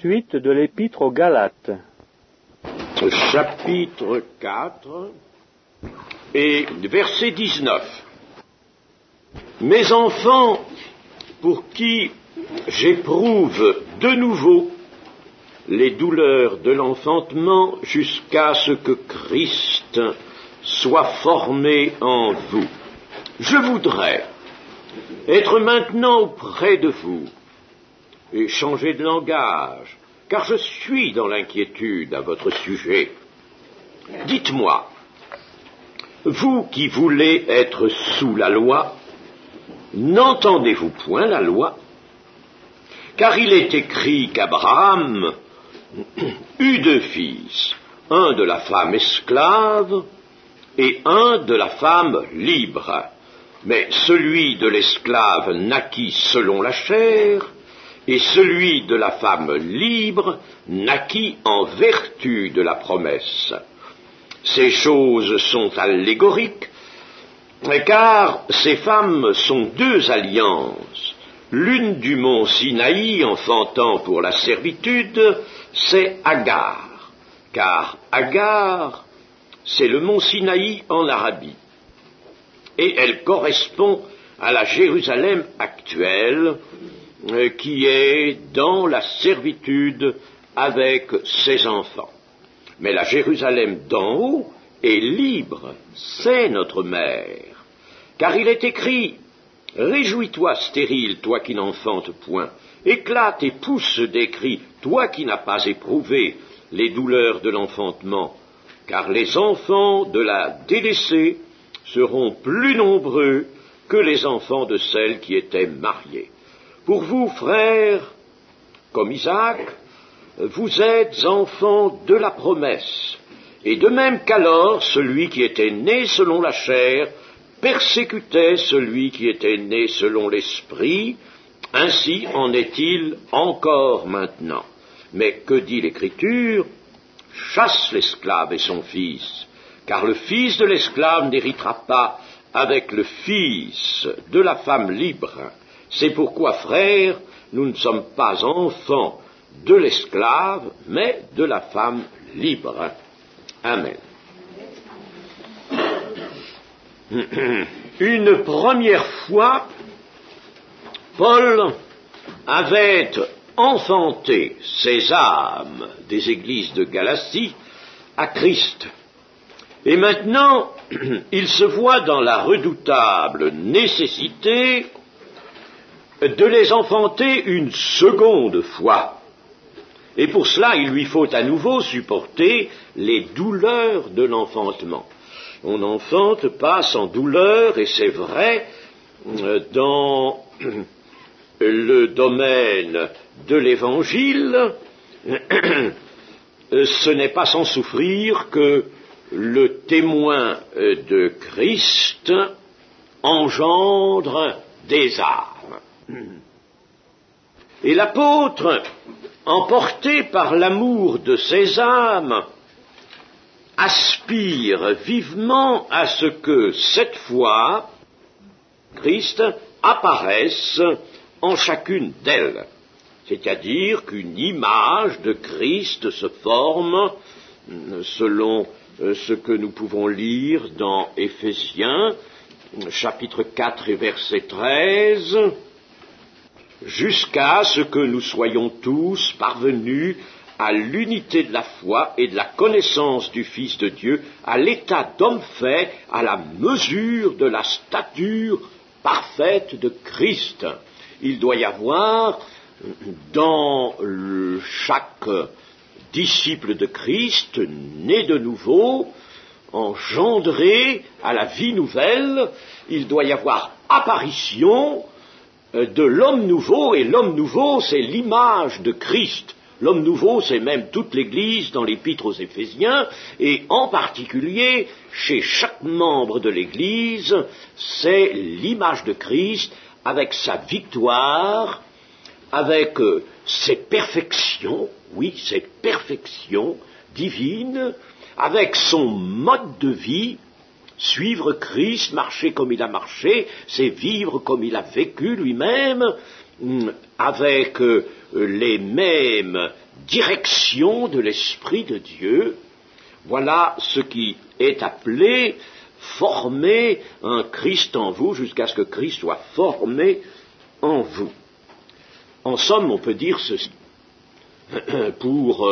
Suite de l'Épître aux Galates. Chapitre 4 et verset 19. Mes enfants, pour qui j'éprouve de nouveau les douleurs de l'enfantement jusqu'à ce que Christ soit formé en vous, je voudrais être maintenant auprès de vous et changer de langage, car je suis dans l'inquiétude à votre sujet. Dites-moi, vous qui voulez être sous la loi, n'entendez-vous point la loi? Car il est écrit qu'Abraham eut deux fils, un de la femme esclave et un de la femme libre. Mais celui de l'esclave naquit selon la chair, et celui de la femme libre naquit en vertu de la promesse. Ces choses sont allégoriques, car ces femmes sont deux alliances. L'une du mont Sinaï, enfantant pour la servitude, c'est Agar, car Agar, c'est le mont Sinaï en Arabie, et elle correspond à la Jérusalem actuelle, qui est dans la servitude avec ses enfants. Mais la Jérusalem d'en haut est libre, c'est notre mère. Car il est écrit, « Réjouis-toi, stérile, toi qui n'enfantes point, éclate et pousse des cris, toi qui n'as pas éprouvé les douleurs de l'enfantement, car les enfants de la délaissée seront plus nombreux que les enfants de celles qui étaient mariées. Pour vous, frères, comme Isaac, vous êtes enfants de la promesse, et de même qu'alors celui qui était né selon la chair persécutait celui qui était né selon l'esprit, ainsi en est-il encore maintenant. Mais que dit l'Écriture? Chasse l'esclave et son fils, car le fils de l'esclave n'héritera pas avec le fils de la femme libre. C'est pourquoi, frères, nous ne sommes pas enfants de l'esclave, mais de la femme libre. Amen. Une première fois, Paul avait enfanté ces âmes des églises de Galatie à Christ. Et maintenant, il se voit dans la redoutable nécessité de les enfanter une seconde fois. Et pour cela, il lui faut à nouveau supporter les douleurs de l'enfantement. On n'enfante pas sans douleur, et c'est vrai dans le domaine de l'Évangile, ce n'est pas sans souffrir que le témoin de Christ engendre des âmes. Et l'apôtre, emporté par l'amour de ces âmes, aspire vivement à ce que, cette fois, Christ apparaisse en chacune d'elles. C'est-à-dire qu'une image de Christ se forme, selon ce que nous pouvons lire dans Éphésiens, chapitre 4 et verset 13, jusqu'à ce que nous soyons tous parvenus à l'unité de la foi et de la connaissance du Fils de Dieu, à l'état d'homme fait, à la mesure de la stature parfaite de Christ. Il doit y avoir dans chaque disciple de Christ, né de nouveau, engendré à la vie nouvelle, il doit y avoir apparition de l'homme nouveau, et l'homme nouveau, c'est l'image de Christ. L'homme nouveau, c'est même toute l'Église dans l'Épître aux Éphésiens, et en particulier, chez chaque membre de l'Église, c'est l'image de Christ avec sa victoire, avec ses perfections, oui, ses perfections divines, avec son mode de vie. Suivre Christ, marcher comme il a marché, c'est vivre comme il a vécu lui-même, avec les mêmes direction de l'Esprit de Dieu. Voilà ce qui est appelé former un Christ en vous jusqu'à ce que Christ soit formé en vous. En somme, on peut dire ceci, pour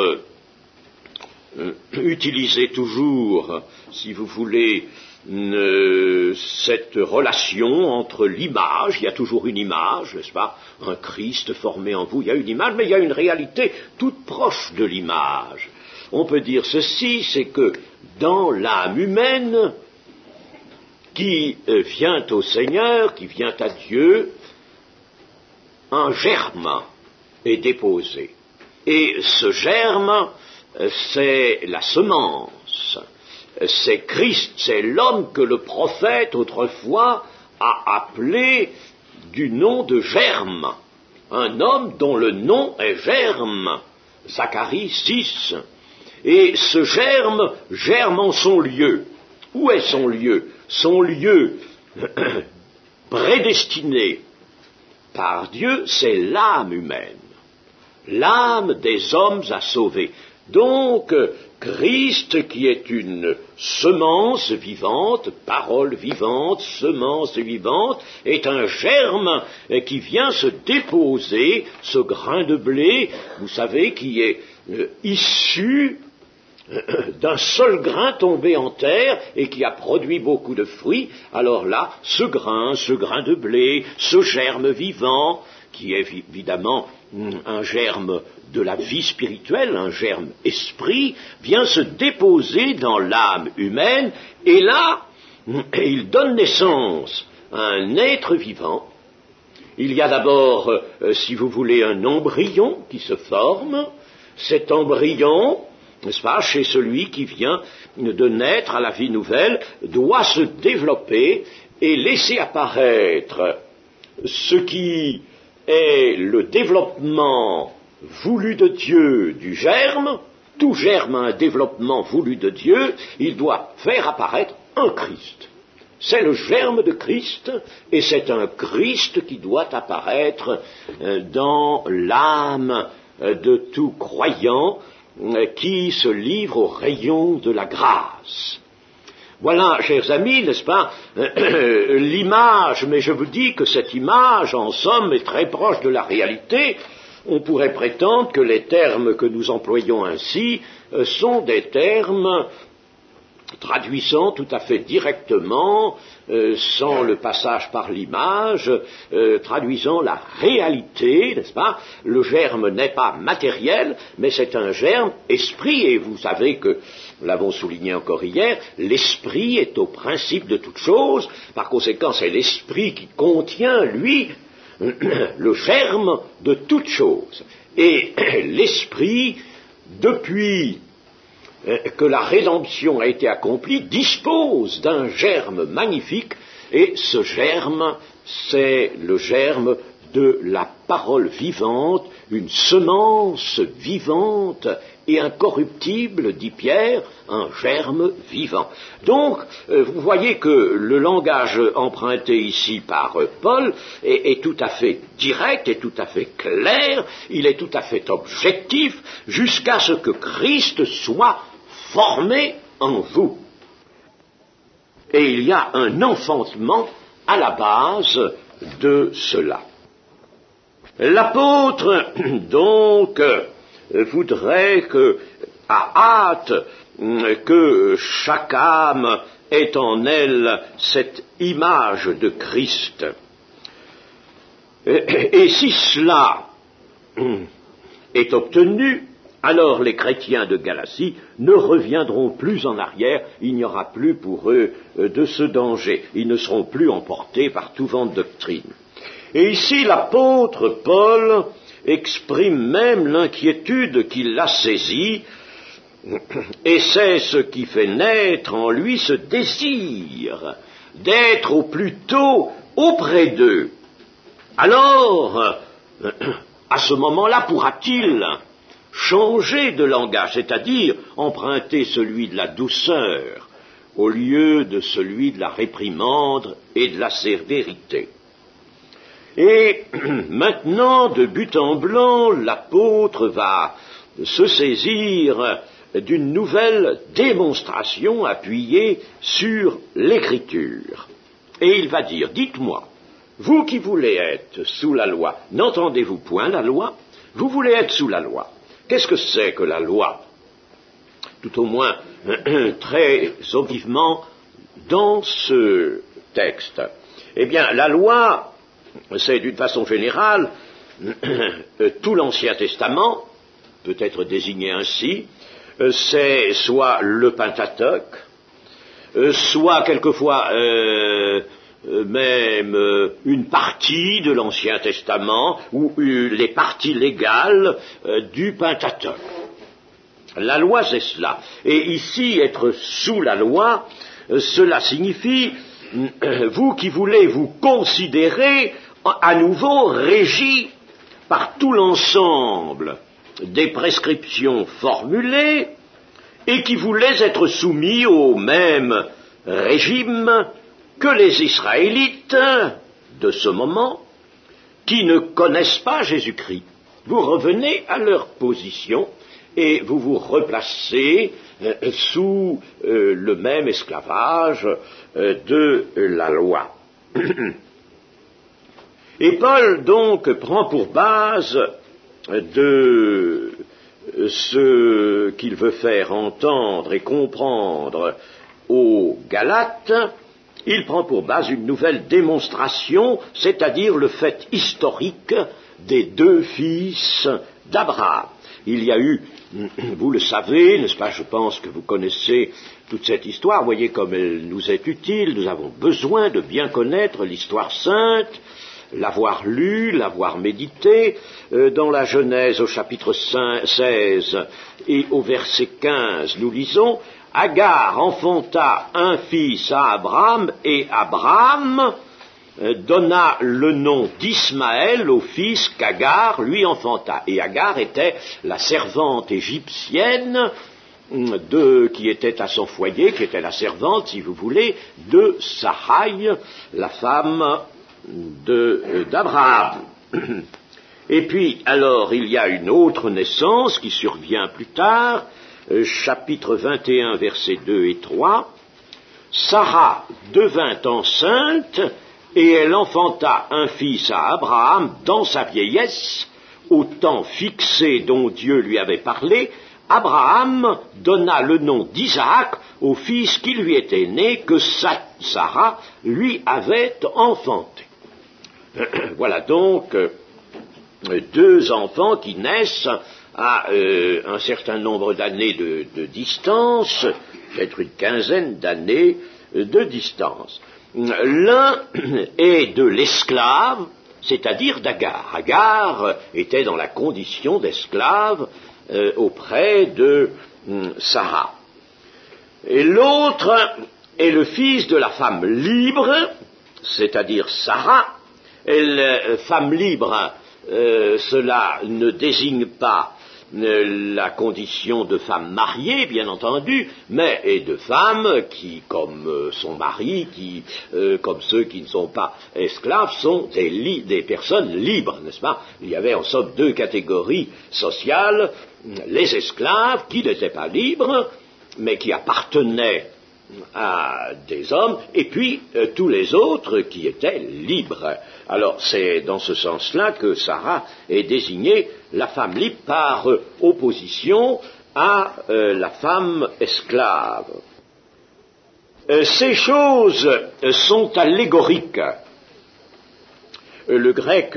utiliser toujours, si vous voulez, cette relation entre l'image, il y a toujours une image, n'est-ce pas, un Christ formé en vous, il y a une image, mais il y a une réalité toute proche de l'image. On peut dire ceci, c'est que dans l'âme humaine qui vient au Seigneur, qui vient à Dieu, un germe est déposé. Et ce germe, c'est la semence. C'est Christ, c'est l'homme que le prophète autrefois a appelé du nom de Germe. Un homme dont le nom est Germe. Zacharie 6. Et ce germe germe en son lieu. Où est son lieu? Son lieu prédestiné par Dieu, c'est l'âme humaine. L'âme des hommes à sauver. Donc, Christ, qui est une semence vivante, parole vivante, semence vivante, est un germe qui vient se déposer, ce grain de blé, vous savez, qui est issu d'un seul grain tombé en terre et qui a produit beaucoup de fruits. Alors là, ce grain de blé, ce germe vivant, qui est évidemment un germe de la vie spirituelle, un germe esprit, vient se déposer dans l'âme humaine, et là, il donne naissance à un être vivant. Il y a d'abord, si vous voulez, un embryon qui se forme. Cet embryon, n'est-ce pas, chez celui qui vient de naître à la vie nouvelle, doit se développer et laisser apparaître ce qui est le développement voulu de Dieu du germe. Tout germe a un développement voulu de Dieu, il doit faire apparaître un Christ. C'est le germe de Christ, et c'est un Christ qui doit apparaître dans l'âme de tout croyant qui se livre au rayon de la grâce. Voilà, chers amis, n'est-ce pas, l'image, mais je vous dis que cette image, en somme, est très proche de la réalité. On pourrait prétendre que les termes que nous employons ainsi sont des termes traduisant tout à fait directement, sans le passage par l'image, traduisant la réalité, n'est-ce pas? Le germe n'est pas matériel, mais c'est un germe esprit, et vous savez que, nous l'avons souligné encore hier, l'esprit est au principe de toute chose, par conséquent c'est l'esprit qui contient, lui, le germe de toute chose. Et l'esprit, depuis que la rédemption a été accomplie, dispose d'un germe magnifique, et ce germe, c'est le germe de la parole vivante, une semence vivante et incorruptible, dit Pierre, un germe vivant. Donc, vous voyez que le langage emprunté ici par Paul est tout à fait direct, est tout à fait clair, il est tout à fait objectif, jusqu'à ce que Christ soit formé en vous. Et il y a un enfantement à la base de cela. L'apôtre, donc, voudrait à hâte que chaque âme ait en elle cette image de Christ. Et si cela est obtenu, alors les chrétiens de Galatie ne reviendront plus en arrière, il n'y aura plus pour eux de ce danger, ils ne seront plus emportés par tout vent de doctrine. Et ici l'apôtre Paul exprime même l'inquiétude qui l'a saisi, et c'est ce qui fait naître en lui ce désir d'être au plus tôt auprès d'eux. Alors, à ce moment-là, pourra-t-il changer de langage, c'est-à-dire emprunter celui de la douceur au lieu de celui de la réprimande et de la sévérité. Et maintenant, de but en blanc, l'apôtre va se saisir d'une nouvelle démonstration appuyée sur l'Écriture. Et il va dire, dites-moi, vous qui voulez être sous la loi, n'entendez-vous point la loi? Vous voulez être sous la loi. Qu'est-ce que c'est que la loi? Tout au moins, très objectivement, dans ce texte. Eh bien, la loi, c'est d'une façon générale, tout l'Ancien Testament, peut être désigné ainsi, c'est soit le Pentateuque, soit quelquefois même une partie de l'Ancien Testament, ou les parties légales du Pentateuque. La loi, c'est cela. Et ici, être sous la loi, cela signifie, vous qui voulez vous considérer à nouveau régi par tout l'ensemble des prescriptions formulées et qui voulez être soumis au même régime que les Israélites de ce moment qui ne connaissent pas Jésus-Christ. Vous revenez à leur position et vous vous replacez sous le même esclavage de la loi. Et Paul donc prend pour base de ce qu'il veut faire entendre et comprendre aux Galates, il prend pour base une nouvelle démonstration, c'est-à-dire le fait historique des deux fils d'Abraham. Il y a eu, vous le savez, n'est-ce pas, je pense que vous connaissez toute cette histoire, voyez comme elle nous est utile, nous avons besoin de bien connaître l'histoire sainte, l'avoir lu, l'avoir médité. Dans la Genèse au chapitre 16 et au verset 15, nous lisons « Agar enfanta un fils à Abraham, et Abraham donna le nom d'Ismaël au fils qu'Agar lui enfanta. » Et Agar était la servante égyptienne qui était à son foyer, qui était la servante, si vous voulez, de Sarai, la femme d'Abraham. Et puis, alors, il y a une autre naissance qui survient plus tard, chapitre 21, versets 2 et 3. Sarah devint enceinte, et elle enfanta un fils à Abraham dans sa vieillesse, au temps fixé dont Dieu lui avait parlé. Abraham donna le nom d'Isaac au fils qui lui était né, que Sarah lui avait enfanté. Voilà donc deux enfants qui naissent à un certain nombre d'années de distance, peut-être une quinzaine d'années de distance. L'un est de l'esclave, c'est-à-dire d'Agar. Agar était dans la condition d'esclave auprès de Sarah. Et l'autre est le fils de la femme libre, c'est-à-dire Sarah. Femme libre, cela ne désigne pas la condition de femme mariée, bien entendu, mais et de femmes qui, comme son mari, comme ceux qui ne sont pas esclaves, sont des personnes libres, n'est-ce pas? Il y avait en somme deux catégories sociales, les esclaves qui n'étaient pas libres, mais qui appartenaient à des hommes, et puis tous les autres qui étaient libres. Alors c'est dans ce sens-là que Sarah est désignée la femme libre par opposition à la femme esclave. Ces choses sont allégoriques. Le grec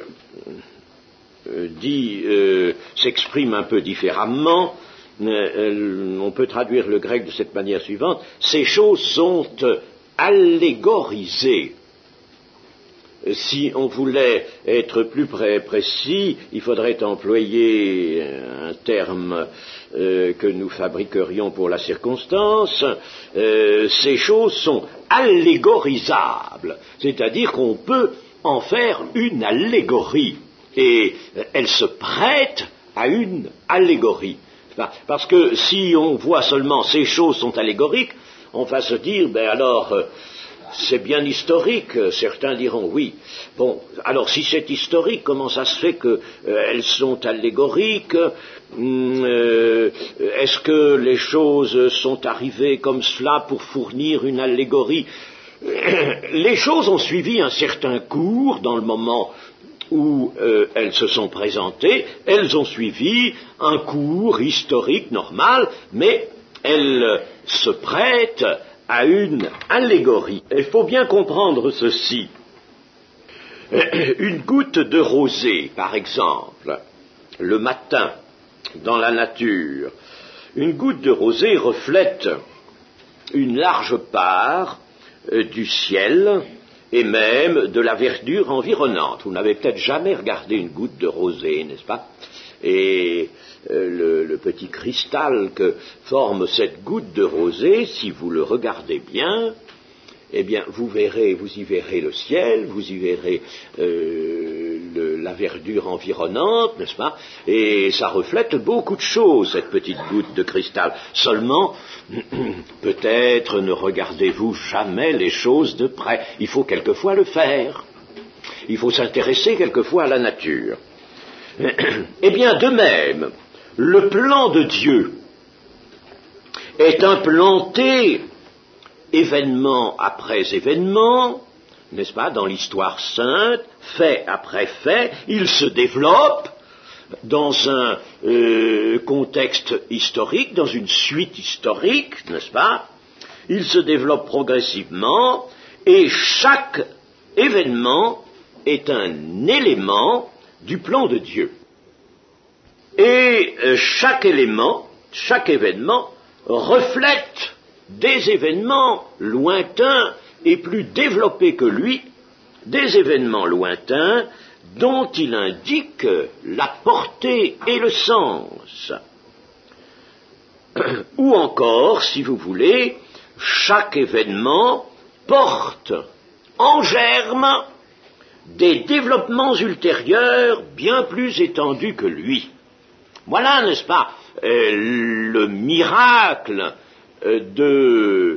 s'exprime un peu différemment. On peut traduire le grec de cette manière suivante: ces choses sont allégorisées. Si on voulait être plus précis, il faudrait employer un terme que nous fabriquerions pour la circonstance. Ces choses sont allégorisables, c'est-à-dire qu'on peut en faire une allégorie, et elles se prêtent à une allégorie. Parce que si on voit seulement ces choses sont allégoriques, on va se dire, ben alors, c'est bien historique, certains diront oui. Bon, alors si c'est historique, comment ça se fait qu'elles sont allégoriques? Est-ce que les choses sont arrivées comme cela pour fournir une allégorie? Les choses ont suivi un certain cours dans le moment où elles se sont présentées, elles ont suivi un cours historique normal, mais elles se prêtent à une allégorie. Il faut bien comprendre ceci. Une goutte de rosée, par exemple, le matin, dans la nature, une goutte de rosée reflète une large part du ciel et même de la verdure environnante. Vous n'avez peut-être jamais regardé une goutte de rosée, n'est-ce pas? Et le petit cristal que forme cette goutte de rosée, si vous le regardez bien, eh bien, vous y verrez le ciel, vous y verrez la verdure environnante, n'est-ce pas? Et ça reflète beaucoup de choses, cette petite goutte de cristal. Seulement, peut-être ne regardez-vous jamais les choses de près. Il faut quelquefois le faire. Il faut s'intéresser quelquefois à la nature. Eh bien, de même, le plan de Dieu est implanté événement après événement, n'est-ce pas, dans l'histoire sainte, fait après fait, il se développe dans un contexte historique, dans une suite historique, n'est-ce pas? Il se développe progressivement et chaque événement est un élément du plan de Dieu. Et chaque événement reflète des événements lointains et plus développés que lui, des événements lointains dont il indique la portée et le sens. Ou encore, si vous voulez, chaque événement porte en germe des développements ultérieurs bien plus étendus que lui. Voilà, n'est-ce pas, le miracle de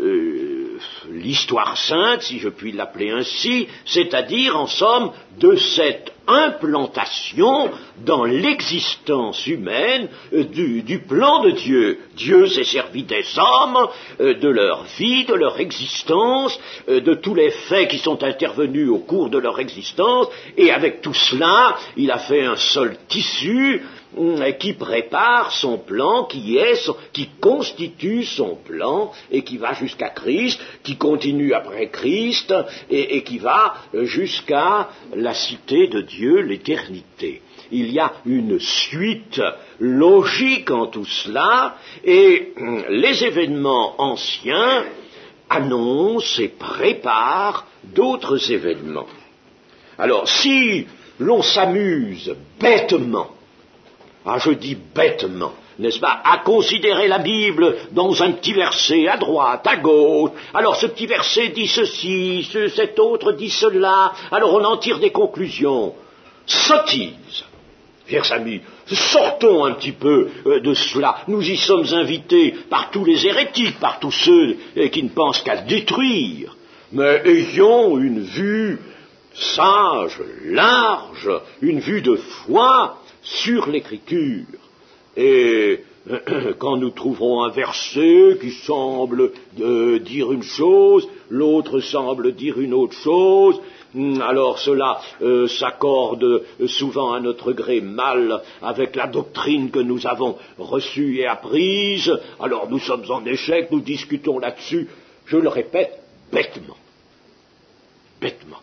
l'histoire sainte, si je puis l'appeler ainsi, c'est-à-dire, en somme, de cette implantation dans l'existence humaine du plan de Dieu. Dieu s'est servi des hommes, de leur vie, de leur existence, de tous les faits qui sont intervenus au cours de leur existence, et avec tout cela, il a fait un seul tissu qui prépare son plan, qui constitue son plan, et qui va jusqu'à Christ, qui continue après Christ, et qui va jusqu'à la cité de Dieu, l'éternité. Il y a une suite logique en tout cela, et les événements anciens annoncent et préparent d'autres événements. Alors, si l'on s'amuse bêtement, je dis bêtement, n'est-ce pas, à considérer la Bible dans un petit verset à droite, à gauche, alors ce petit verset dit ceci, cet autre dit cela, alors on en tire des conclusions. Sottise, chers amis, sortons un petit peu de cela. Nous y sommes invités par tous les hérétiques, par tous ceux qui ne pensent qu'à détruire, mais ayons une vue sage, large, une vue de foi sur l'Écriture. Et quand nous trouverons un verset qui semble dire une chose, l'autre semble dire une autre chose, alors cela s'accorde souvent à notre gré mal avec la doctrine que nous avons reçue et apprise, alors nous sommes en échec, nous discutons là-dessus, je le répète, bêtement. Bêtement.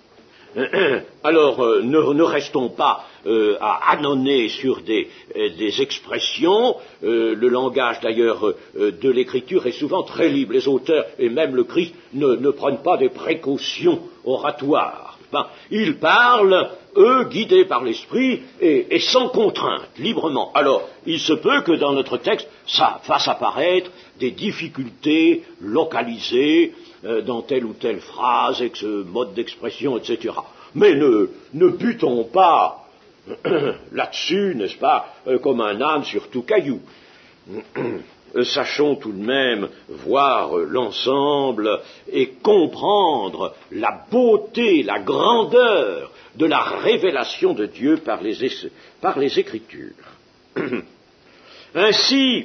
Alors, ne restons pas à ânonner sur des expressions. Le langage, d'ailleurs, de l'Écriture est souvent très libre. Les auteurs, et même le Christ, ne prennent pas des précautions oratoires. Ils parlent, eux, guidés par l'Esprit, et sans contrainte, librement. Alors, il se peut que dans notre texte, ça fasse apparaître des difficultés localisées, dans telle ou telle phrase, avec ce mode d'expression, etc. Mais ne butons pas là-dessus, n'est-ce pas, comme un âne sur tout caillou. sachons tout de même voir l'ensemble et comprendre la beauté, la grandeur de la révélation de Dieu par les Écritures. Ainsi,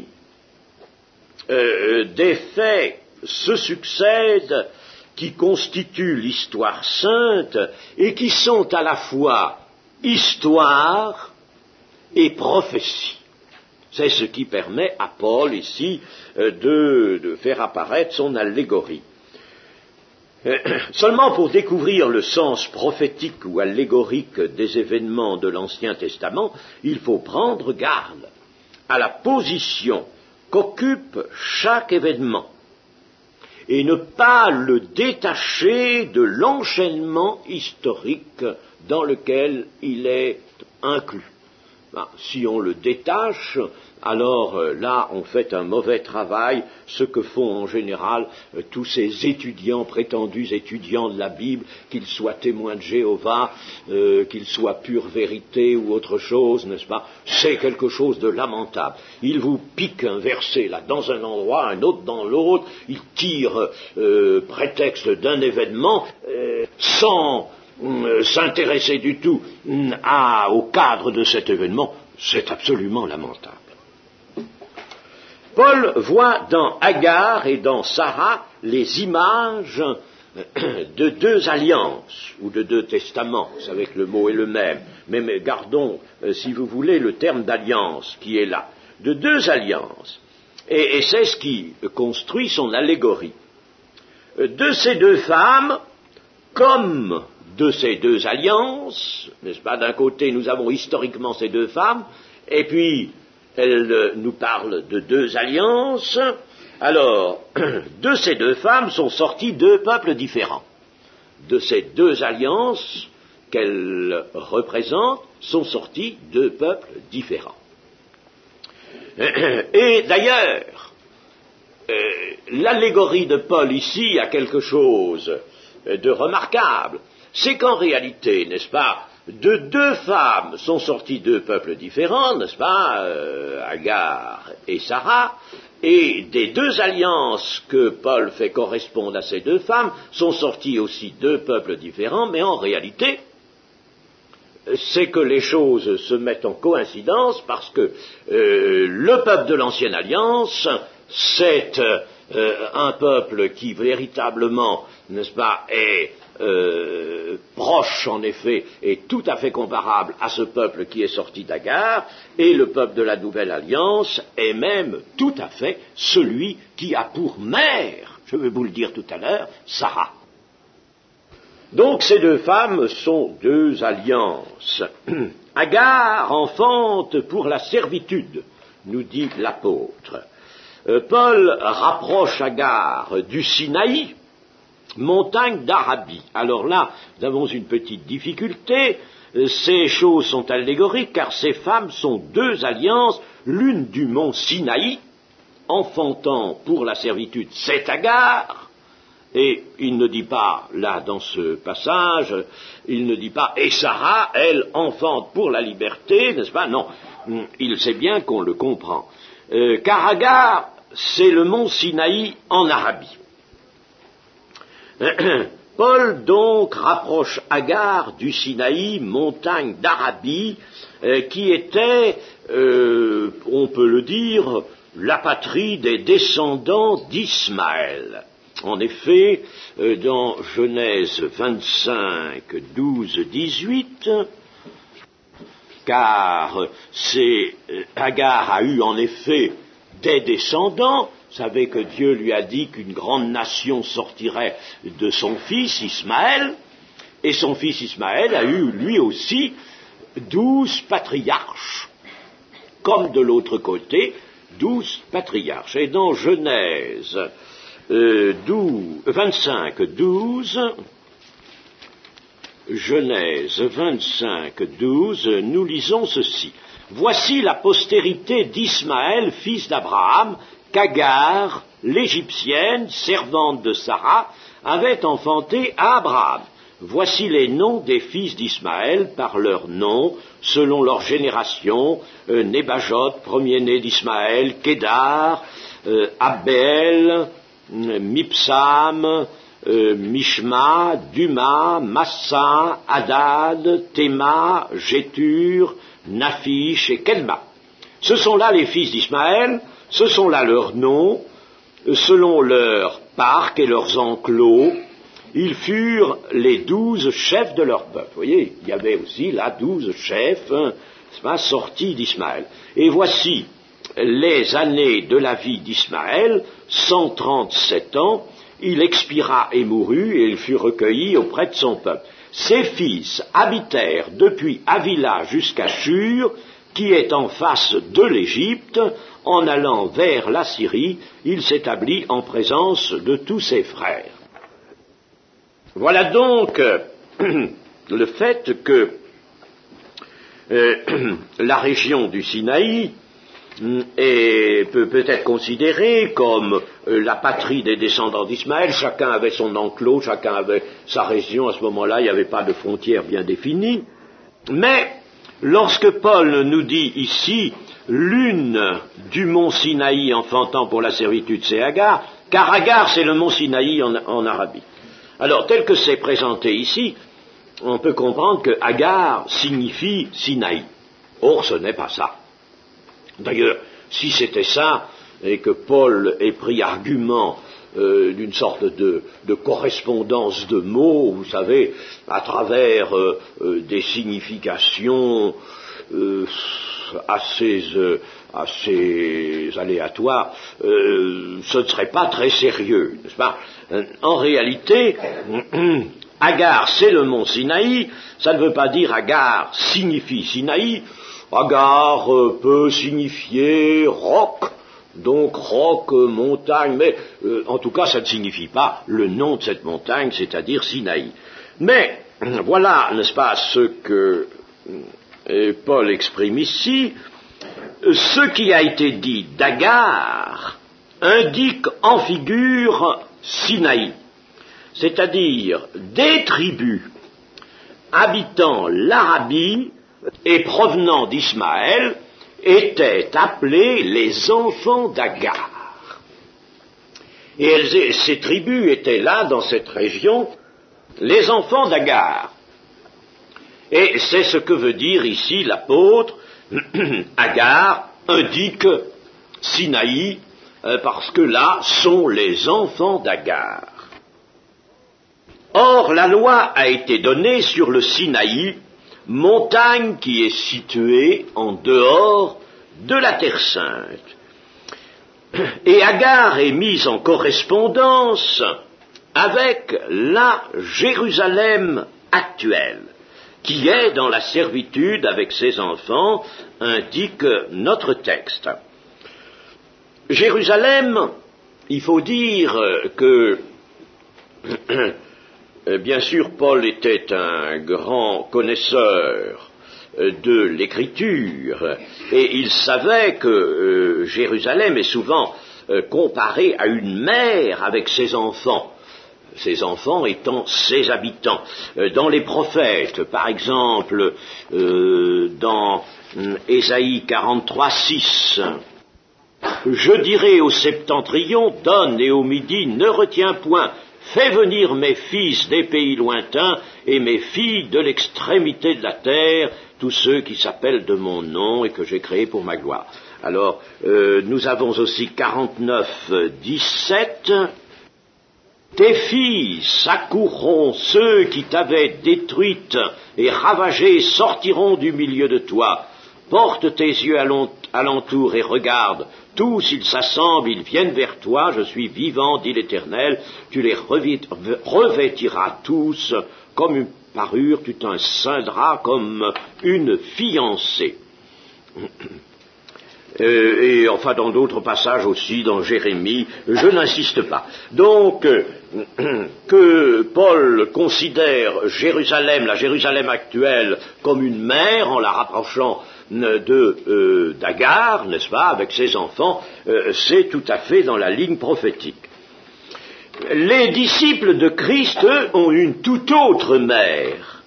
des faits se succèdent qui constituent l'histoire sainte et qui sont à la fois histoire et prophétie. C'est ce qui permet à Paul ici de faire apparaître son allégorie. Seulement pour découvrir le sens prophétique ou allégorique des événements de l'Ancien Testament, il faut prendre garde à la position qu'occupe chaque événement et ne pas le détacher de l'enchaînement historique dans lequel il est inclus. Si on le détache, alors là on fait un mauvais travail, ce que font en général tous ces étudiants, prétendus étudiants de la Bible, qu'ils soient témoins de Jéhovah, qu'ils soient pure vérité ou autre chose, n'est-ce pas? C'est quelque chose de lamentable. Ils vous piquent un verset là dans un endroit, un autre dans l'autre, ils tirent prétexte d'un événement sans s'intéresser du tout au cadre de cet événement. C'est absolument lamentable. Paul voit dans Agar et dans Sarah les images de deux alliances, ou de deux testaments. Vous savez que le mot est le même, mais gardons, si vous voulez, le terme d'alliance qui est là. De deux alliances. Et c'est ce qui construit son allégorie. De ces deux femmes, comme de ces deux alliances, n'est-ce pas? D'un côté, nous avons historiquement ces deux femmes, et puis elle nous parle de deux alliances. Alors, de ces deux femmes sont sortis deux peuples différents. De ces deux alliances qu'elles représentent sont sortis deux peuples différents. Et d'ailleurs, l'allégorie de Paul ici a quelque chose de remarquable. C'est qu'en réalité, n'est-ce pas, de deux femmes sont sortis deux peuples différents, n'est-ce pas, Agar et Sarah, et des deux alliances que Paul fait correspondre à ces deux femmes sont sortis aussi deux peuples différents, mais en réalité, c'est que les choses se mettent en coïncidence parce que le peuple de l'Ancienne Alliance, c'est un peuple qui véritablement, n'est-ce pas, est proche en effet et tout à fait comparable à ce peuple qui est sorti d'Agar, et le peuple de la Nouvelle Alliance est même tout à fait celui qui a pour mère, je vais vous le dire tout à l'heure, Sarah. Donc ces deux femmes sont deux alliances. Agar enfante pour la servitude, nous dit l'apôtre. Paul rapproche Agar du Sinaï, montagne d'Arabie. Alors là, nous avons une petite difficulté. Ces choses sont allégoriques car ces femmes sont deux alliances, l'une du mont Sinaï, enfantant pour la servitude, c'est Agar. Et il ne dit pas, là, dans ce passage, il ne dit pas « et Sarah, elle, enfante pour la liberté », n'est-ce pas? Non, il sait bien qu'on le comprend. Car Agar, c'est le mont Sinaï en Arabie. Paul donc rapproche Agar du Sinaï, montagne d'Arabie, qui était, on peut le dire, la patrie des descendants d'Ismaël. En effet, dans Genèse 25, 12, 18, car Agar a eu en effet des descendants. Vous savez que Dieu lui a dit qu'une grande nation sortirait de son fils Ismaël, et son fils Ismaël a eu lui aussi 12 patriarches, comme de l'autre côté 12 patriarches. Et dans Genèse 25, 12, Genèse 25, 12, nous lisons ceci. Voici la postérité d'Ismaël, fils d'Abraham, qu'Agar, l'Égyptienne, servante de Sarah, avait enfanté à Abraham. Voici les noms des fils d'Ismaël par leurs noms, selon leur génération, Nébajot, premier-né d'Ismaël, Kédar, Abbeel, Mipsam, Mishma, Duma, Massa, Hadad, Théma, Jétur, Naphish et Kelma. Ce sont là les fils d'Ismaël, ce sont là leurs noms, selon leurs parcs et leurs enclos. Ils furent les 12 chefs de leur peuple. Vous voyez, il y avait aussi là 12 chefs sortis d'Ismaël. Et voici les années de la vie d'Ismaël, 137 ans. Il expira et mourut, et il fut recueilli auprès de son peuple. Ses fils habitèrent depuis Havila jusqu'à Shur, qui est en face de l'Égypte. En allant vers la Syrie, il s'établit en présence de tous ses frères. Voilà donc le fait que la région du Sinaï peut être considérée comme la patrie des descendants d'Ismaël. Chacun avait son enclos, chacun avait sa région. À ce moment-là, il n'y avait pas de frontières bien définies. Mais lorsque Paul nous dit ici l'une du mont Sinaï enfantant pour la servitude, c'est Agar, car Agar c'est le mont Sinaï en Arabie. Alors, tel que c'est présenté ici, on peut comprendre que Agar signifie Sinaï. Or, ce n'est pas ça. D'ailleurs, si c'était ça, et que Paul ait pris argument d'une sorte de correspondance de mots, vous savez, à travers des significations assez aléatoires, ce ne serait pas très sérieux, n'est-ce pas? En réalité, Agar, c'est le mont Sinaï. Ça ne veut pas dire Agar signifie Sinaï. Agar peut signifier roc, donc roc, montagne, mais en tout cas ça ne signifie pas le nom de cette montagne, c'est-à-dire Sinaï. Mais voilà, n'est-ce pas, ce que Paul exprime ici. Ce qui a été dit d'Agar indique en figure Sinaï, c'est-à-dire des tribus habitant l'Arabie et provenant d'Ismaël étaient appelés les enfants d'Agar. Et ces tribus étaient là, dans cette région, les enfants d'Agar. Et c'est ce que veut dire ici l'apôtre. Agar indique Sinaï, parce que là sont les enfants d'Agar. Or, la loi a été donnée sur le Sinaï, montagne qui est située en dehors de la Terre Sainte. Et Agar est mise en correspondance avec la Jérusalem actuelle, qui est dans la servitude avec ses enfants, indique notre texte. Jérusalem, il faut dire que, bien sûr, Paul était un grand connaisseur de l'écriture, et il savait que Jérusalem est souvent comparée à une mère avec ses enfants étant ses habitants. Dans les prophètes, par exemple, dans Ésaïe 43:6, je dirai au septentrion, donne, et au midi, ne retiens point, fais venir mes fils des pays lointains et mes filles de l'extrémité de la terre, tous ceux qui s'appellent de mon nom et que j'ai créés pour ma gloire. Alors, nous avons aussi 49:17, tes filles s'accourront, ceux qui t'avaient détruite et ravagée sortiront du milieu de toi. Porte tes yeux alentour et regarde, tous ils s'assemblent, ils viennent vers toi, je suis vivant, dit l'Éternel, tu les revêtiras tous comme une parure, tu t'en ceindras comme une fiancée. Et enfin dans d'autres passages aussi, dans Jérémie, je n'insiste pas. Donc, que Paul considère Jérusalem, la Jérusalem actuelle, comme une mère en la rapprochant d'Agar, n'est-ce pas, avec ses enfants, c'est tout à fait dans la ligne prophétique. Les disciples de Christ, eux, ont une toute autre mère.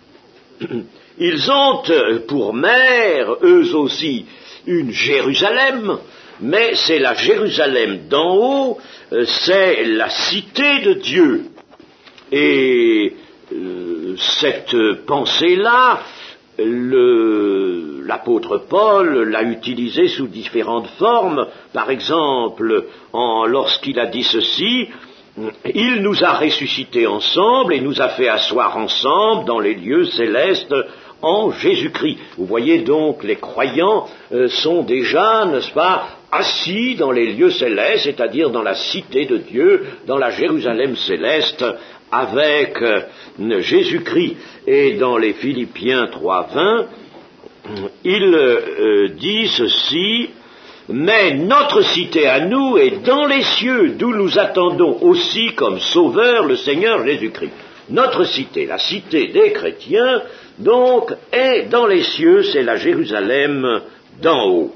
Ils ont pour mère, eux aussi, une Jérusalem, mais c'est la Jérusalem d'en haut, c'est la cité de Dieu. Et cette pensée-là, l'apôtre Paul l'a utilisée sous différentes formes. Par exemple, lorsqu'il a dit ceci, il nous a ressuscités ensemble et nous a fait asseoir ensemble dans les lieux célestes en Jésus-Christ. Vous voyez donc, les croyants sont déjà, n'est-ce pas, assis dans les lieux célestes, c'est-à-dire dans la cité de Dieu, dans la Jérusalem céleste, avec Jésus-Christ. Et dans les Philippiens 3:20, il dit ceci: mais notre cité à nous est dans les cieux, d'où nous attendons aussi comme sauveur le Seigneur Jésus-Christ. Notre cité, la cité des chrétiens, donc, est dans les cieux, c'est la Jérusalem d'en haut.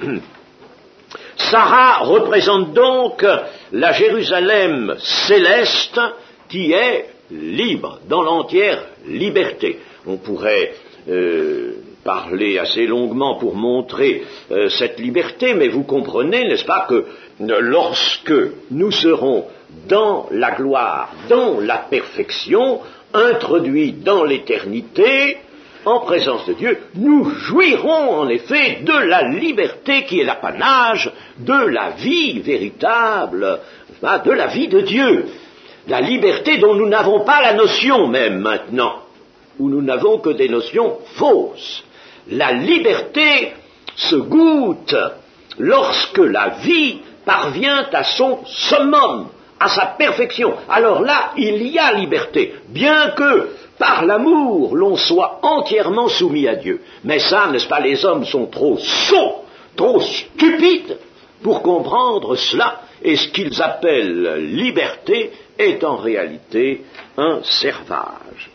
Sarah représente donc la Jérusalem céleste qui est libre, dans l'entière liberté. On pourrait parler assez longuement pour montrer cette liberté, mais vous comprenez, n'est-ce pas, que lorsque nous serons dans la gloire, dans la perfection, introduits dans l'éternité, en présence de Dieu, nous jouirons en effet de la liberté qui est l'apanage de la vie véritable, de la vie de Dieu. La liberté dont nous n'avons pas la notion même maintenant, où nous n'avons que des notions fausses. La liberté se goûte lorsque la vie parvient à son summum, à sa perfection. Alors là, il y a liberté, bien que par l'amour l'on soit entièrement soumis à Dieu. Mais ça, n'est-ce pas, les hommes sont trop sots, trop stupides pour comprendre cela, et ce qu'ils appellent liberté est en réalité un servage.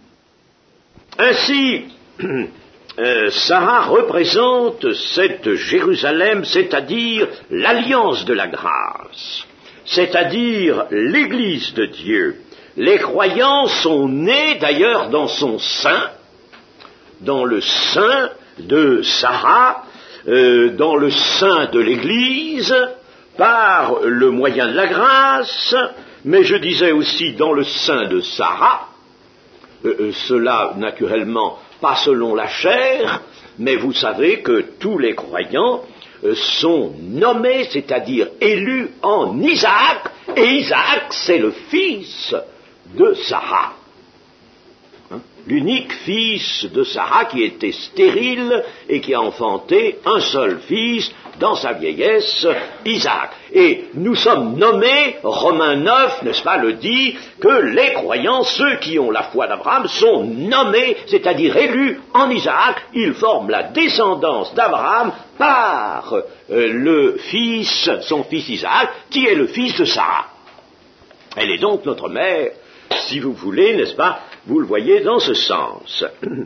Ainsi, Sarah représente cette Jérusalem, c'est-à-dire l'alliance de la grâce, c'est-à-dire l'Église de Dieu. Les croyants sont nés d'ailleurs dans son sein, dans le sein de Sarah, dans le sein de l'Église, par le moyen de la grâce, mais je disais aussi dans le sein de Sarah, cela naturellement pas selon la chair, mais vous savez que tous les croyants sont nommés, c'est-à-dire élus en Isaac, et Isaac c'est le fils de Sarah. L'unique fils de Sarah qui était stérile et qui a enfanté un seul fils dans sa vieillesse, Isaac. Et nous sommes nommés, Romains 9, n'est-ce pas, le dit, que les croyants, ceux qui ont la foi d'Abraham, sont nommés, c'est-à-dire élus en Isaac. Ils forment la descendance d'Abraham par son fils Isaac, qui est le fils de Sarah. Elle est donc notre mère, si vous voulez, n'est-ce pas, vous le voyez dans ce sens.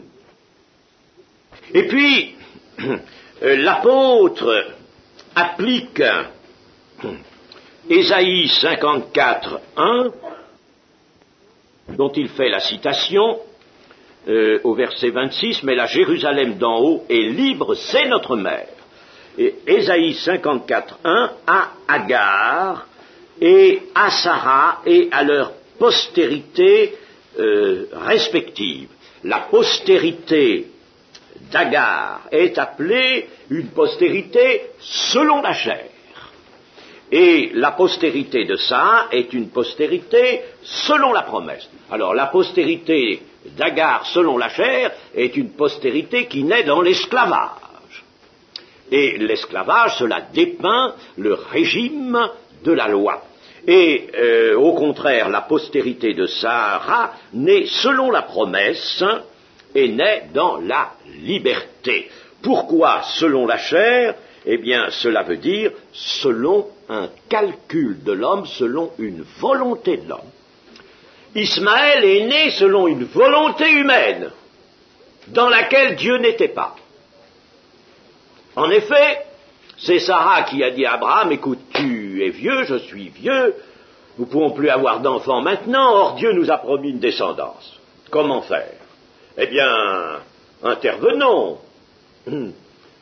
Et puis, l'apôtre applique Ésaïe 54:1, dont il fait la citation au verset 26, mais la Jérusalem d'en haut est libre, c'est notre mère. Et Ésaïe 54:1 à Agar et à Sarah et à leur postérité respective. La postérité d'Agar est appelée une postérité selon la chair. Et la postérité de Sarah est une postérité selon la promesse. Alors la postérité d'Agar selon la chair est une postérité qui naît dans l'esclavage. Et l'esclavage, cela dépeint le régime de la loi. Et au contraire, la postérité de Sarah naît selon la promesse et naît dans la liberté. Pourquoi selon la chair? Eh bien, cela veut dire selon un calcul de l'homme, selon une volonté de l'homme. Ismaël est né selon une volonté humaine, dans laquelle Dieu n'était pas. En effet, c'est Sarah qui a dit à Abraham, écoute, tu es vieux, je suis vieux, nous ne pouvons plus avoir d'enfants maintenant, or Dieu nous a promis une descendance. Comment faire? Eh bien, intervenons.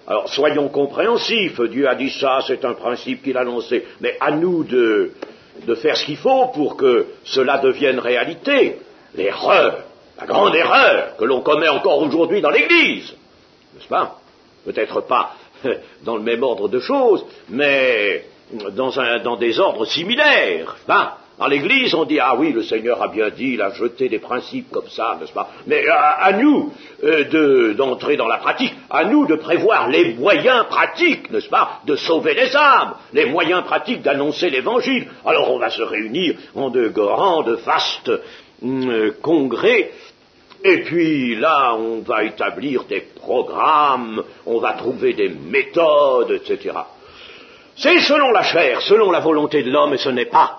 Alors soyons compréhensifs, Dieu a dit ça, c'est un principe qu'il a lancé, mais à nous de faire ce qu'il faut pour que cela devienne réalité. L'erreur, la grande erreur que l'on commet encore aujourd'hui dans l'Église, n'est-ce pas? Peut-être pas dans le même ordre de choses, mais dans des ordres similaires. Dans l'Église, on dit, ah oui, le Seigneur a bien dit, il a jeté des principes comme ça, n'est-ce pas? Mais à nous d'entrer dans la pratique, à nous de prévoir les moyens pratiques, n'est-ce pas, de sauver les âmes, les moyens pratiques d'annoncer l'Évangile. Alors on va se réunir en de grands, de vastes congrès, et puis là, on va établir des programmes, on va trouver des méthodes, etc. C'est selon la chair, selon la volonté de l'homme, et ce n'est pas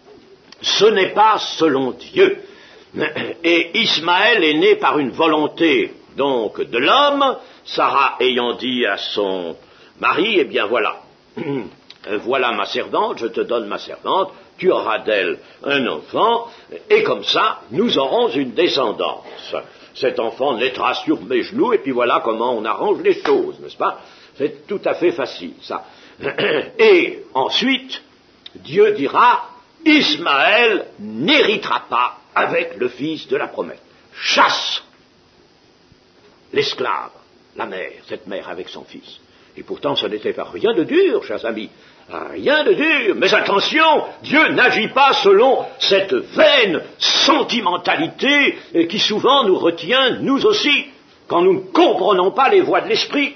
selon Dieu. Et Ismaël est né par une volonté, donc, de l'homme, Sarah ayant dit à son mari, eh bien voilà, voilà ma servante, je te donne ma servante, tu auras d'elle un enfant, et comme ça, nous aurons une descendance. Cet enfant naîtra sur mes genoux, et puis voilà comment on arrange les choses, n'est-ce pas? C'est tout à fait facile, ça. Et ensuite, Dieu dira, Ismaël n'héritera pas avec le fils de la promesse. Chasse l'esclave, la mère, cette mère avec son fils. Et pourtant, ce n'était pas rien de dur, chers amis. Rien de dur. Mais attention, Dieu n'agit pas selon cette vaine sentimentalité qui souvent nous retient, nous aussi, quand nous ne comprenons pas les voies de l'esprit.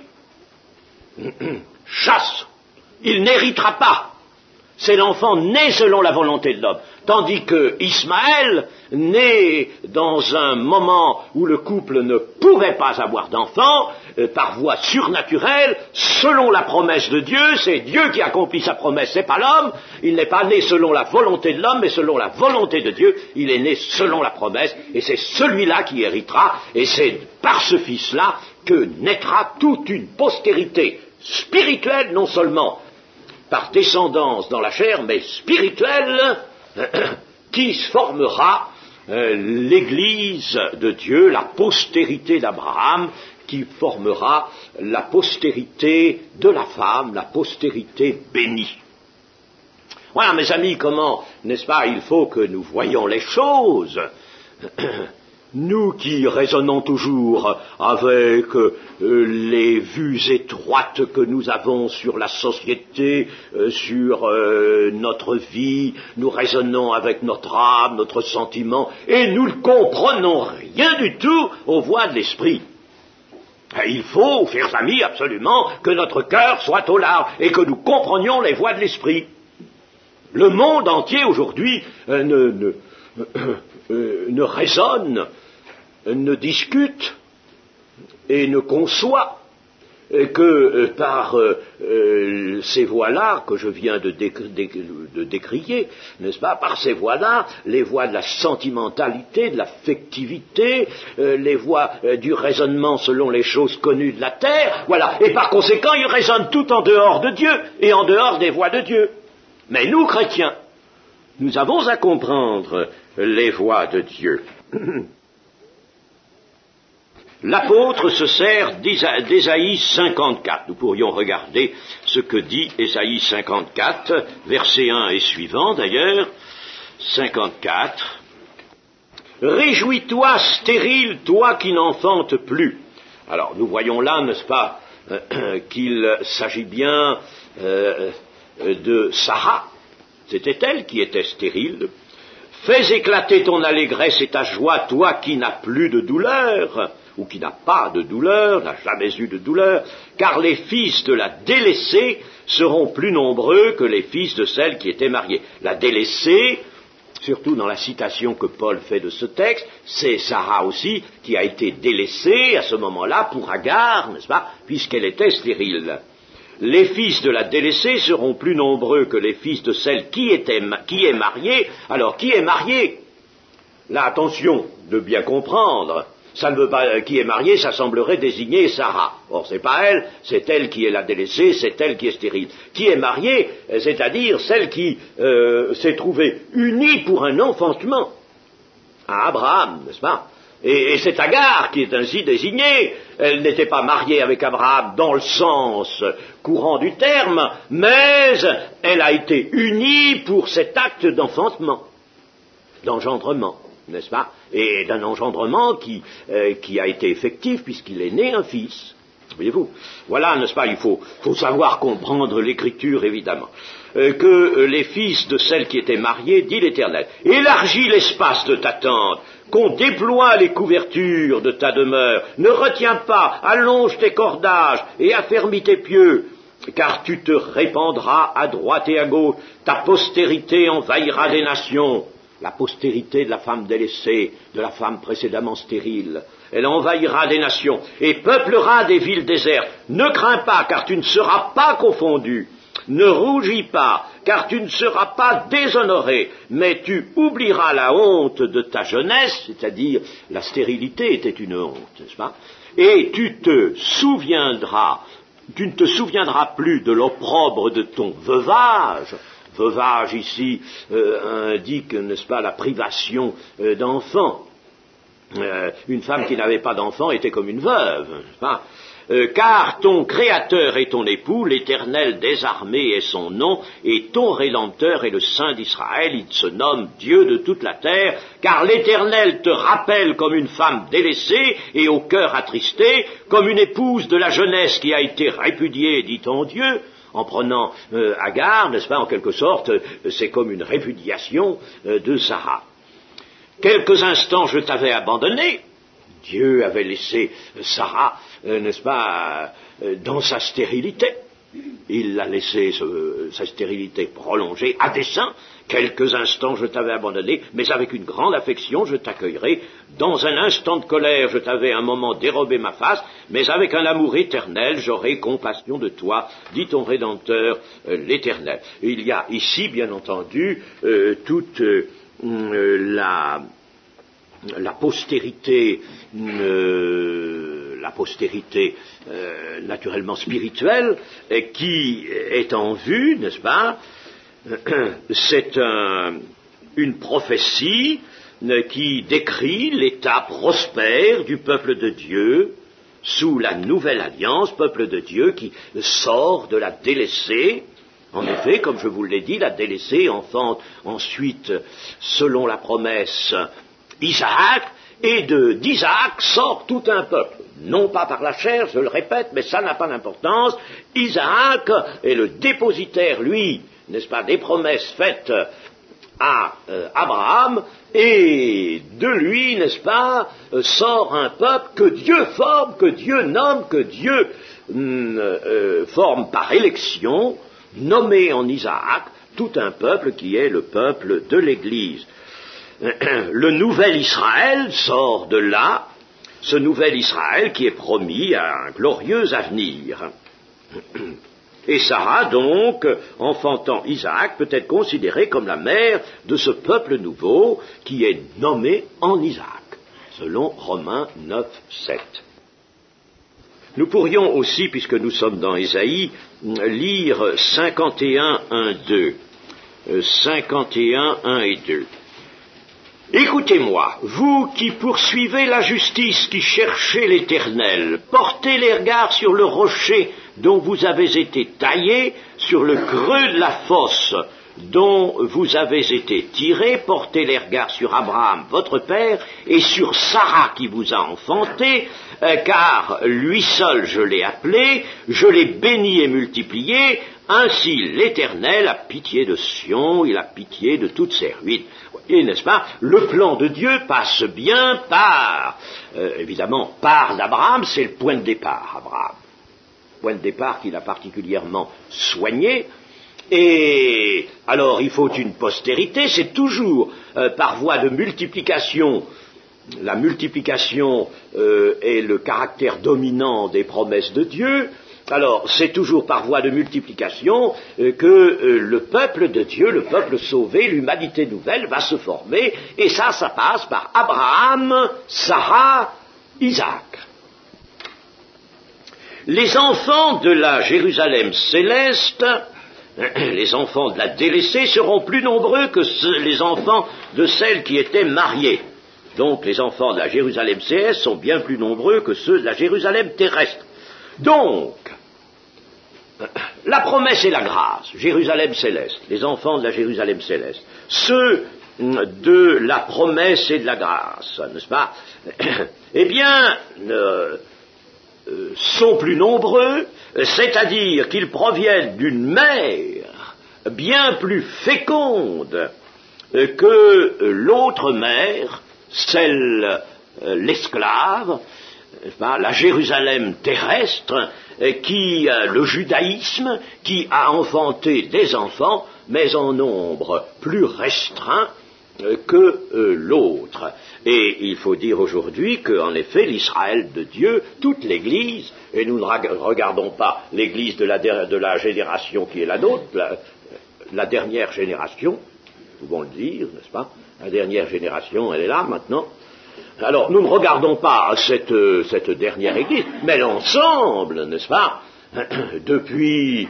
Chasse. Il n'héritera pas. C'est l'enfant né selon la volonté de l'homme. Tandis que Ismaël, né dans un moment où le couple ne pouvait pas avoir d'enfant, par voie surnaturelle, selon la promesse de Dieu, c'est Dieu qui accomplit sa promesse, c'est pas l'homme, il n'est pas né selon la volonté de l'homme, mais selon la volonté de Dieu, il est né selon la promesse, et c'est celui-là qui héritera, et c'est par ce fils-là que naîtra toute une postérité spirituelle, non seulement par descendance dans la chair, mais spirituelle, qui formera l'Église de Dieu, la postérité d'Abraham, qui formera la postérité de la femme, la postérité bénie. Voilà, mes amis, comment, n'est-ce pas, il faut que nous voyions les choses. Nous qui raisonnons toujours avec les vues étroites que nous avons sur la société, sur notre vie, nous raisonnons avec notre âme, notre sentiment, et nous ne comprenons rien du tout aux voies de l'esprit. Il faut, chers amis, absolument que notre cœur soit au large et que nous comprenions les voies de l'esprit. Le monde entier aujourd'hui ne raisonne, ne discute et ne conçoit que par ces voies-là que je viens de décrier, n'est-ce pas, par ces voies-là, les voies de la sentimentalité, de l'affectivité, les voies du raisonnement selon les choses connues de la terre, voilà, et par conséquent, ils raisonnent tout en dehors de Dieu et en dehors des voies de Dieu. Mais nous, chrétiens, nous avons à comprendre les voies de Dieu. L'apôtre se sert d'Ésaïe 54. Nous pourrions regarder ce que dit Ésaïe 54, verset 1 et suivant d'ailleurs. 54. Réjouis-toi, stérile, toi qui n'enfantes plus. Alors nous voyons là, n'est-ce pas, qu'il s'agit bien de Sarah. C'était elle qui était stérile. Fais éclater ton allégresse et ta joie, toi qui n'as plus de douleur, ou qui n'a pas de douleur, n'a jamais eu de douleur, car les fils de la délaissée seront plus nombreux que les fils de celle qui était mariée. La délaissée, surtout dans la citation que Paul fait de ce texte, c'est Sarah aussi qui a été délaissée à ce moment-là pour Agar, n'est-ce pas, puisqu'elle était stérile. Les fils de la délaissée seront plus nombreux que les fils de celle qui est mariée. Alors, qui est mariée? Là, attention de bien comprendre. Ça ne veut pas, qui est mariée, ça semblerait désigner Sarah. Or, c'est pas elle, c'est elle qui est la délaissée, c'est elle qui est stérile. Qui est mariée, c'est-à-dire celle qui s'est trouvée unie pour un enfantement à Abraham, n'est-ce pas? Et c'est Agar qui est ainsi désignée. Elle n'était pas mariée avec Abraham dans le sens courant du terme, mais elle a été unie pour cet acte d'enfantement, d'engendrement, n'est-ce pas? Et d'un engendrement qui a été effectif puisqu'il est né un fils. Voyez-vous? Voilà, n'est-ce pas? Il faut savoir comprendre l'Écriture, évidemment. Que les fils de celle qui était mariée, dit l'Éternel, élargis l'espace de ta tente, qu'on déploie les couvertures de ta demeure, ne retiens pas, allonge tes cordages et affermis tes pieux, car tu te répandras à droite et à gauche, ta postérité envahira des nations. La postérité de la femme délaissée, de la femme précédemment stérile, elle envahira des nations et peuplera des villes désertes. Ne crains pas, car tu ne seras pas confondu. Ne rougis pas, car tu ne seras pas déshonoré, mais tu oublieras la honte de ta jeunesse, c'est-à-dire la stérilité était une honte, n'est-ce pas? Et tu ne te souviendras plus de l'opprobre de ton veuvage. Veuvage ici indique, n'est-ce pas, la privation d'enfants. Une femme qui n'avait pas d'enfant était comme une veuve, n'est-ce pas? Car ton Créateur est ton époux, l'Éternel des armées est son nom, et ton Rédempteur est le Saint d'Israël, il se nomme Dieu de toute la terre, car l'Éternel te rappelle comme une femme délaissée et au cœur attristé, comme une épouse de la jeunesse qui a été répudiée, dit ton Dieu. En prenant Agar, n'est-ce pas, en quelque sorte, c'est comme une répudiation de Sarah. Quelques instants je t'avais abandonné. Dieu avait laissé Sarah, n'est-ce pas, dans sa stérilité. Il l'a laissé, sa stérilité prolongée, à dessein. Quelques instants je t'avais abandonné, mais avec une grande affection je t'accueillerai. Dans un instant de colère je t'avais un moment dérobé ma face, mais avec un amour éternel j'aurai compassion de toi, dit ton Rédempteur, l'Éternel. Il y a ici, bien entendu, toute la postérité, naturellement spirituelle, qui est en vue, n'est-ce pas? C'est une prophétie qui décrit l'état prospère du peuple de Dieu sous la nouvelle alliance, peuple de Dieu qui sort de la délaissée. En effet, comme je vous l'ai dit, la délaissée enfante ensuite, selon la promesse, Isaac, et d'Isaac sort tout un peuple. Non pas par la chair, je le répète, mais ça n'a pas d'importance. Isaac est le dépositaire, lui, n'est-ce pas, des promesses faites à Abraham, et de lui, n'est-ce pas, sort un peuple que Dieu forme, que Dieu nomme, que Dieu forme par élection, nommé en Isaac, tout un peuple qui est le peuple de l'Église. Le nouvel Israël sort de là, ce nouvel Israël qui est promis à un glorieux avenir. Et Sarah, donc, enfantant Isaac, peut être considérée comme la mère de ce peuple nouveau qui est nommé en Isaac, selon Romains 9, 7. Nous pourrions aussi, puisque nous sommes dans Ésaïe, lire 51, 1, 2. 51, 1 et 2. Écoutez-moi, vous qui poursuivez la justice, qui cherchez l'Éternel, portez les regards sur le rocher dont vous avez été taillé, sur le creux de la fosse dont vous avez été tiré, portez les regards sur Abraham, votre père, et sur Sarah qui vous a enfanté, car lui seul je l'ai appelé, je l'ai béni et multiplié, ainsi l'Éternel a pitié de Sion, il a pitié de toutes ses ruines. Et n'est-ce pas, le plan de Dieu passe bien par, évidemment, par d'Abraham, c'est le point de départ, Abraham. Point de départ qu'il a particulièrement soigné. Et alors il faut une postérité, c'est toujours par voie de multiplication. La multiplication est le caractère dominant des promesses de Dieu. Alors, c'est toujours par voie de multiplication que le peuple de Dieu, le peuple sauvé, l'humanité nouvelle va se former, et ça passe par Abraham, Sarah, Isaac. Les enfants de la Jérusalem céleste, les enfants de la délaissée, seront plus nombreux que les enfants de celle qui était mariée. Donc les enfants de la Jérusalem céleste sont bien plus nombreux que ceux de la Jérusalem terrestre. Donc, la promesse et la grâce, Jérusalem céleste, les enfants de la Jérusalem céleste, ceux de la promesse et de la grâce, n'est-ce pas? Eh bien, sont plus nombreux, c'est-à-dire qu'ils proviennent d'une mère bien plus féconde que l'autre mère, celle, l'esclave, la Jérusalem terrestre, le judaïsme, qui a enfanté des enfants, mais en nombre plus restreint que l'autre. Et il faut dire aujourd'hui qu'en effet, l'Israël de Dieu, toute l'Église, et nous ne regardons pas l'Église de la génération qui est la nôtre, la dernière génération, nous pouvons le dire, n'est-ce pas? La dernière génération, elle est là maintenant. Alors, nous ne regardons pas cette dernière Église, mais l'ensemble, n'est-ce pas? Depuis,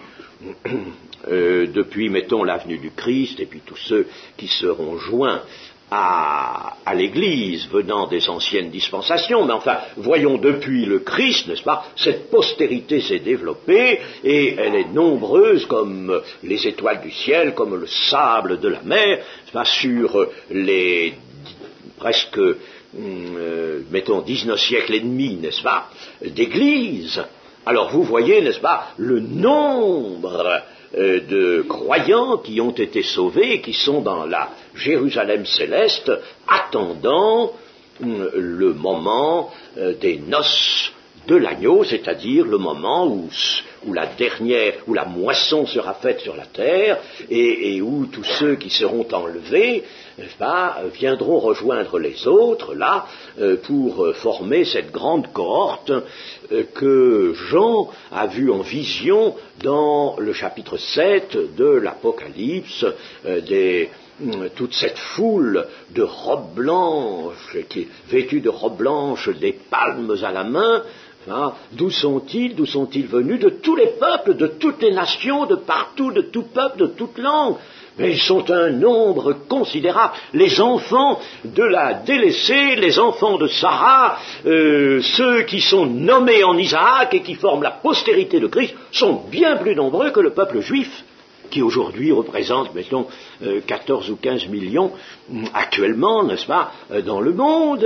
mettons, l'avenue du Christ, et puis tous ceux qui seront joints à l'Église venant des anciennes dispensations, mais enfin, voyons depuis le Christ, n'est-ce pas, cette postérité s'est développée, et elle est nombreuse comme les étoiles du ciel, comme le sable de la mer, n'est-ce pas, sur les presque, mettons, 19 siècles et demi, n'est-ce pas, d'églises. Alors vous voyez, n'est-ce pas, le nombre de croyants qui ont été sauvés, qui sont dans la Jérusalem céleste, attendant le moment des noces de l'agneau, c'est-à-dire le moment où la moisson sera faite sur la terre, et où tous ceux qui seront enlevés, n'est-ce pas, viendront rejoindre les autres, là, pour former cette grande cohorte que Jean a vue en vision dans le chapitre 7 de l'Apocalypse, toute cette foule de robes blanches, vêtues de robes blanches, des palmes à la main. Hein, d'où sont-ils venus? De tous les peuples, de toutes les nations, de partout, de tout peuple, de toute langue. Mais ils sont un nombre considérable. Les enfants de la délaissée, les enfants de Sarah, ceux qui sont nommés en Isaac et qui forment la postérité de Christ, sont bien plus nombreux que le peuple juif, qui aujourd'hui représente, mettons, 14 ou 15 millions actuellement, n'est-ce pas, dans le monde.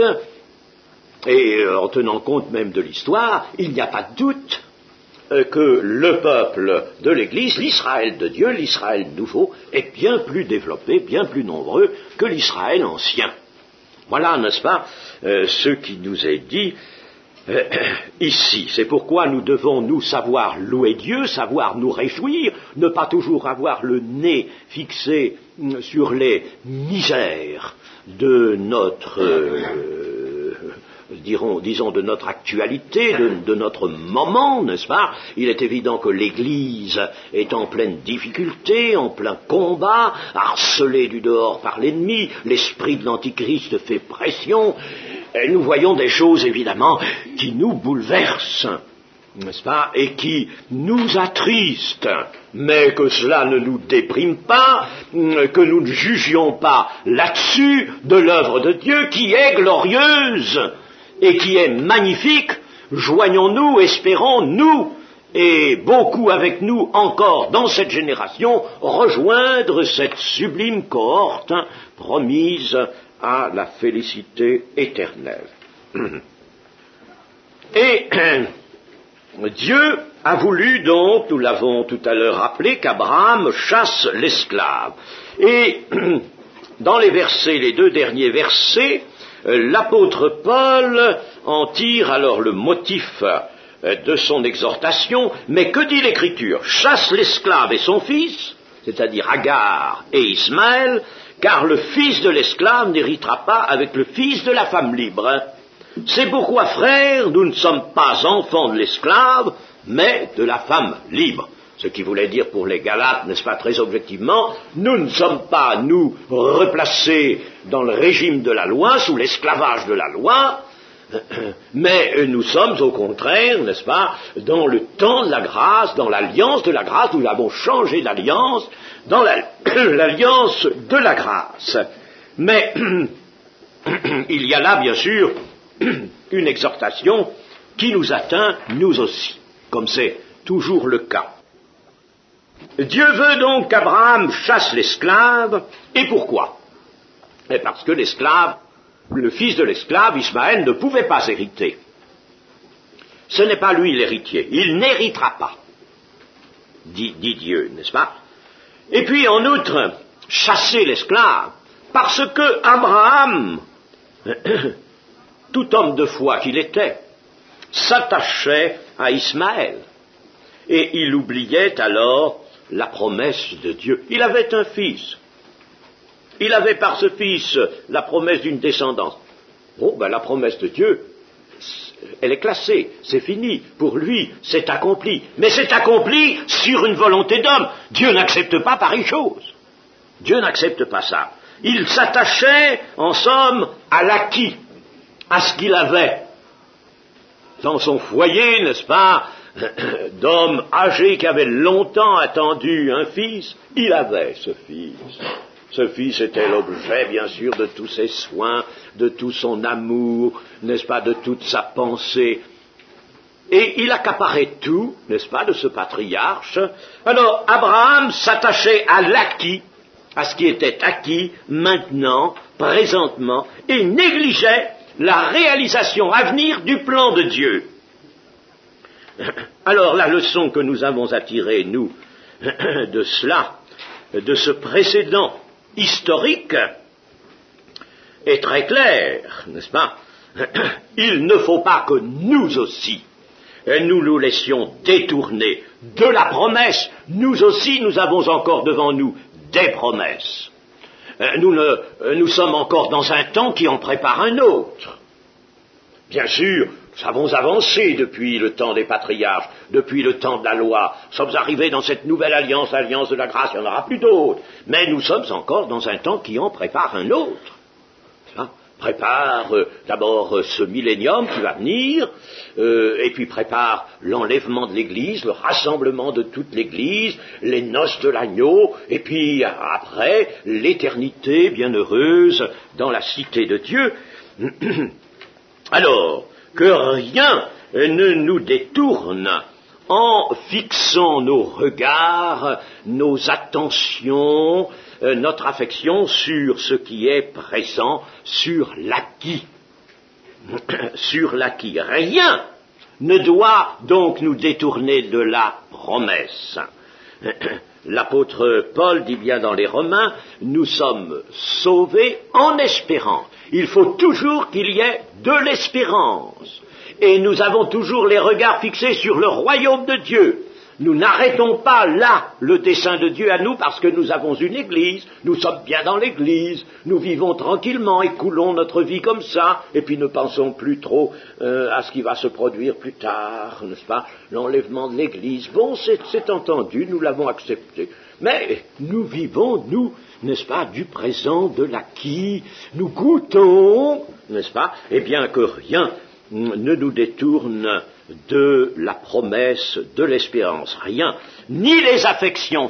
Et en tenant compte même de l'histoire, il n'y a pas de doute que le peuple de l'Église, l'Israël de Dieu, l'Israël nouveau, est bien plus développé, bien plus nombreux que l'Israël ancien. Voilà, n'est-ce pas, ce qui nous est dit ici. C'est pourquoi nous devons, nous, savoir louer Dieu, savoir nous réjouir, ne pas toujours avoir le nez fixé sur les misères de notre... disons de notre actualité, de notre moment, n'est-ce pas? Il est évident que l'Église est en pleine difficulté, en plein combat, harcelée du dehors par l'ennemi, l'esprit de l'Antichrist fait pression, et nous voyons des choses évidemment qui nous bouleversent, n'est-ce pas, et qui nous attristent, mais que cela ne nous déprime pas, que nous ne jugions pas là-dessus de l'œuvre de Dieu qui est glorieuse et qui est magnifique. Joignons-nous, espérons-nous, et beaucoup avec nous encore dans cette génération, rejoindre cette sublime cohorte promise à la félicité éternelle. Et Dieu a voulu donc, nous l'avons tout à l'heure rappelé, qu'Abraham chasse l'esclave. Et dans les deux derniers versets, l'apôtre Paul en tire alors le motif de son exhortation, mais que dit l'Écriture? Chasse l'esclave et son fils, c'est-à-dire Agar et Ismaël, car le fils de l'esclave n'héritera pas avec le fils de la femme libre. C'est pourquoi, frères, nous ne sommes pas enfants de l'esclave, mais de la femme libre. Ce qui voulait dire pour les Galates, n'est-ce pas, très objectivement, nous ne sommes pas, nous, replacés dans le régime de la loi, sous l'esclavage de la loi, mais nous sommes au contraire, n'est-ce pas, dans le temps de la grâce, dans l'alliance de la grâce, nous avons changé d'alliance, dans l'alliance de la grâce. Mais il y a là, bien sûr, une exhortation qui nous atteint, nous aussi, comme c'est toujours le cas. Dieu veut donc qu'Abraham chasse l'esclave, et pourquoi? Et parce que l'esclave, le fils de l'esclave, Ismaël, ne pouvait pas hériter. Ce n'est pas lui l'héritier, il n'héritera pas, dit Dieu, n'est-ce pas? Et puis en outre, chasser l'esclave, parce que Abraham, tout homme de foi qu'il était, s'attachait à Ismaël. Et il oubliait alors la promesse de Dieu. Il avait un fils. Il avait par ce fils la promesse d'une descendance. Bon, la promesse de Dieu, elle est classée, c'est fini. Pour lui, c'est accompli. Mais c'est accompli sur une volonté d'homme. Dieu n'accepte pas pareille chose. Dieu n'accepte pas ça. Il s'attachait, en somme, à l'acquis, à ce qu'il avait dans son foyer, n'est-ce pas, d'homme âgé qui avait longtemps attendu un fils. Il avait ce fils. Ce fils était l'objet, bien sûr, de tous ses soins, de tout son amour, n'est-ce pas, de toute sa pensée. Et il accaparait tout, n'est-ce pas, de ce patriarche. Alors, Abraham s'attachait à l'acquis, à ce qui était acquis, maintenant, présentement, et négligeait la réalisation à venir du plan de Dieu. Alors, la leçon que nous avons à tirer, nous, de cela, de ce précédent historique, est très claire, n'est-ce pas? Il ne faut pas que nous aussi, nous nous laissions détourner de la promesse. Nous aussi, nous avons encore devant nous des promesses. Nous sommes encore dans un temps qui en prépare un autre. Bien sûr, nous avons avancé depuis le temps des patriarches, depuis le temps de la loi. Nous sommes arrivés dans cette nouvelle alliance, l'alliance de la grâce, il n'y en aura plus d'autres. Mais nous sommes encore dans un temps qui en prépare un autre. Prépare d'abord ce millénium qui va venir, et puis prépare l'enlèvement de l'Église, le rassemblement de toute l'Église, les noces de l'agneau, et puis après l'éternité bienheureuse dans la cité de Dieu. Alors, que rien ne nous détourne en fixant nos regards, nos attentions, notre affection sur ce qui est présent, sur l'acquis. Sur l'acquis. Rien ne doit donc nous détourner de la promesse. L'apôtre Paul dit bien dans les Romains, nous sommes sauvés en espérance. Il faut toujours qu'il y ait de l'espérance. Et nous avons toujours les regards fixés sur le royaume de Dieu. Nous n'arrêtons pas là le dessein de Dieu à nous parce que nous avons une église, nous sommes bien dans l'église, nous vivons tranquillement et coulons notre vie comme ça, et puis ne pensons plus trop à ce qui va se produire plus tard, n'est-ce pas, l'enlèvement de l'église. Bon, c'est entendu, nous l'avons accepté. Mais nous vivons, nous, n'est-ce pas, du présent, de l'acquis, nous goûtons, n'est-ce pas, et bien que rien ne nous détourne de la promesse de l'espérance. Rien, ni les affections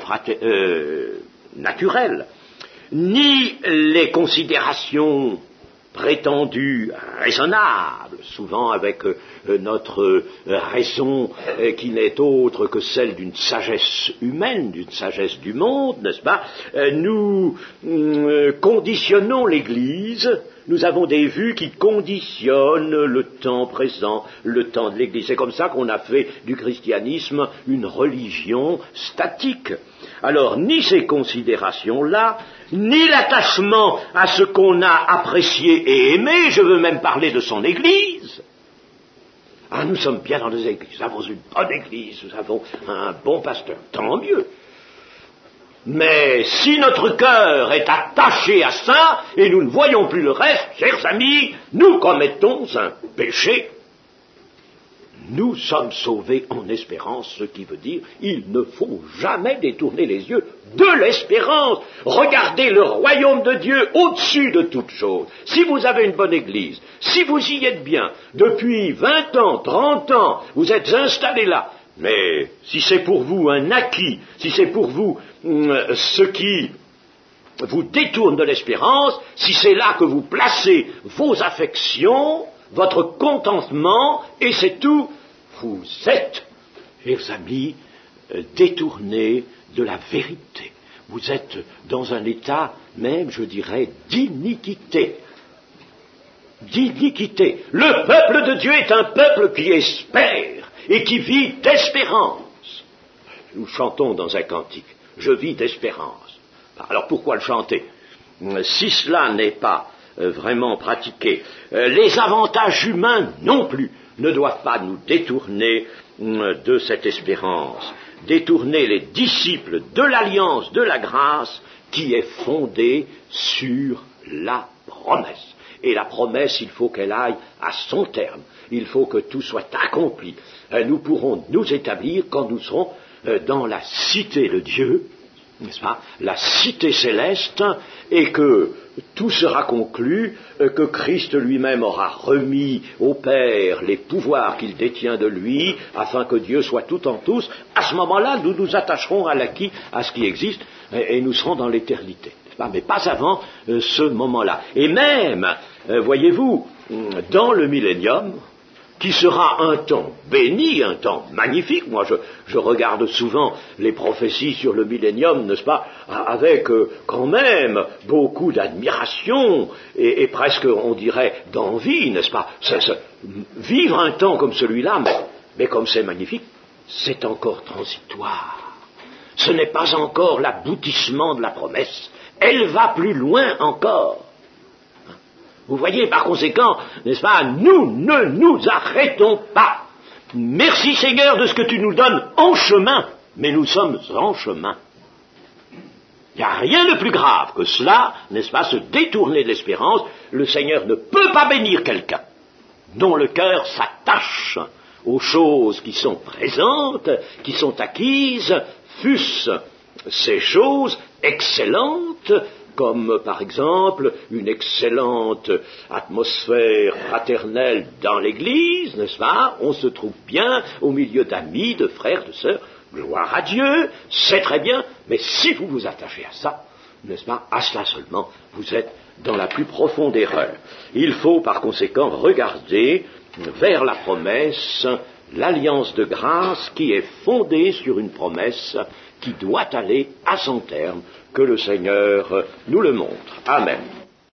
naturelles, ni les considérations prétendues raisonnables, souvent avec notre raison qui n'est autre que celle d'une sagesse humaine, d'une sagesse du monde, n'est-ce pas? Nous conditionnons l'Église. Nous avons des vues qui conditionnent le temps présent, le temps de l'Église. C'est comme ça qu'on a fait du christianisme une religion statique. Alors, ni ces considérations-là, ni l'attachement à ce qu'on a apprécié et aimé, je veux même parler de son Église. Ah, nous sommes bien dans les églises, nous avons une bonne Église, nous avons un bon pasteur, tant mieux. Mais si notre cœur est attaché à ça, et nous ne voyons plus le reste, chers amis, nous commettons un péché. Nous sommes sauvés en espérance, ce qui veut dire il ne faut jamais détourner les yeux de l'espérance. Regardez le royaume de Dieu au-dessus de toute chose. Si vous avez une bonne église, si vous y êtes bien, depuis 20 ans, 30 ans, vous êtes installés là, mais si c'est pour vous un acquis, si c'est pour vous ce qui vous détourne de l'espérance, si c'est là que vous placez vos affections, votre contentement, et c'est tout, vous êtes, chers amis, détournés de la vérité. Vous êtes dans un état même, je dirais, d'iniquité. D'iniquité. Le peuple de Dieu est un peuple qui espère et qui vit d'espérance. Nous chantons dans un cantique, je vis d'espérance. Alors pourquoi le chanter? Si cela n'est pas vraiment pratiqué, les avantages humains non plus ne doivent pas nous détourner de cette espérance, détourner les disciples de l'alliance de la grâce qui est fondée sur la promesse. Et la promesse, il faut qu'elle aille à son terme, il faut que tout soit accompli. Nous pourrons nous établir quand nous serons dans la cité de Dieu, n'est-ce pas, la cité céleste, et que tout sera conclu, que Christ lui-même aura remis au Père les pouvoirs qu'il détient de lui, afin que Dieu soit tout en tous. À ce moment-là, nous nous attacherons à l'acquis, à ce qui existe, et nous serons dans l'éternité, n'est-ce pas, mais pas avant ce moment-là. Et même, voyez-vous, dans le millénium, qui sera un temps béni, un temps magnifique. Moi, je regarde souvent les prophéties sur le millénium, n'est-ce pas, avec quand même beaucoup d'admiration et presque, on dirait, d'envie, n'est-ce pas. Vivre un temps comme celui-là, mais comme c'est magnifique, c'est encore transitoire. Ce n'est pas encore l'aboutissement de la promesse. Elle va plus loin encore. Vous voyez, par conséquent, n'est-ce pas, nous ne nous arrêtons pas. Merci Seigneur de ce que tu nous donnes en chemin, mais nous sommes en chemin. Il n'y a rien de plus grave que cela, n'est-ce pas, se détourner de l'espérance. Le Seigneur ne peut pas bénir quelqu'un dont le cœur s'attache aux choses qui sont présentes, qui sont acquises, fût-ce ces choses excellentes, comme par exemple une excellente atmosphère fraternelle dans l'Église, n'est-ce pas? On se trouve bien au milieu d'amis, de frères, de sœurs, gloire à Dieu, c'est très bien, mais si vous vous attachez à ça, n'est-ce pas, à cela seulement, vous êtes dans la plus profonde erreur. Il faut par conséquent regarder vers la promesse, l'alliance de grâce qui est fondée sur une promesse qui doit aller à son terme, que le Seigneur nous le montre. Amen.